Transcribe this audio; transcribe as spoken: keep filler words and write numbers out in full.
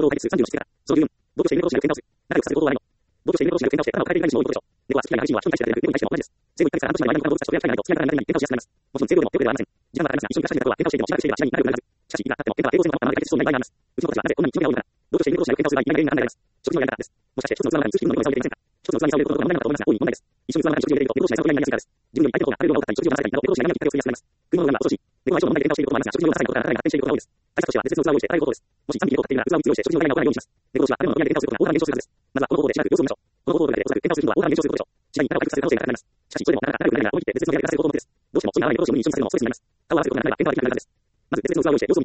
行動を解決するさんじゅうの質から、その理由、同居している猫同士が喧嘩をする。仲良くさせる行動はないの。同居している猫同士が喧嘩をして頭を変えていない人も多いことでしょう。猫は付き合いが激しいのは人に対してだけでなく、猫に対しても同じです。生後いっかげつから半年までの間に他の動物たちと出会いたいないと付き合いからなれない喧嘩をしやすくなります。もちろん性病でも病気ではありません。時間はかかりますが、一緒に暮らしたい方は喧嘩をしていてもしばらくしていれば試合になるようになるはず。しかし、いくらあっても喧嘩は平等性を保ったままで解決しそうにない場合があります。うちの子たちはなぜこんなに気の目が多いのか。同居している猫同士が喧嘩をする場合、何が原因にならないです。食事のやり方です。もしかして一つの器の中に数匹の猫を餌を入れていませんか。一つの器に餌を入れることは問題なのかと思いますが、大いに問題です。一緒に器の中に食事を入れると猫同士が餌を取り合いになりやすいからです。自分より相手の方が食べる量が多かったり、食事をなされたりなど、猫同士が悩みをきっかけを作りやすくなります。食い物の量が恐ろしい。猫は相性の問題で喧嘩をしていることもありますが、食事の量が少ないことからさらに発展していることが多いです。対策としては別々の器を用意して与えることです。もしさんびき猫を飼っているなら器をみっつ用意して食事の量が多いようにします。猫同士は食べ物の取り合いで喧嘩をすることが大幅に減少するはずです。まずはこの方法でしばらく様子を見ましょう。この方法でおそらく喧嘩をする人は大幅に減少することでしょう。次第に仲を回復させる可能性が高くなります。しかし、それでもなかなか仲良くなれないなら思い切って別々の部屋で暮らせる方法も手です。どうしてもそんな長い猫同士を無理に一緒にさせるのもストレスになります。他はあることがなれば喧嘩はできなくなるはずです。まず別々の器を用意して様子を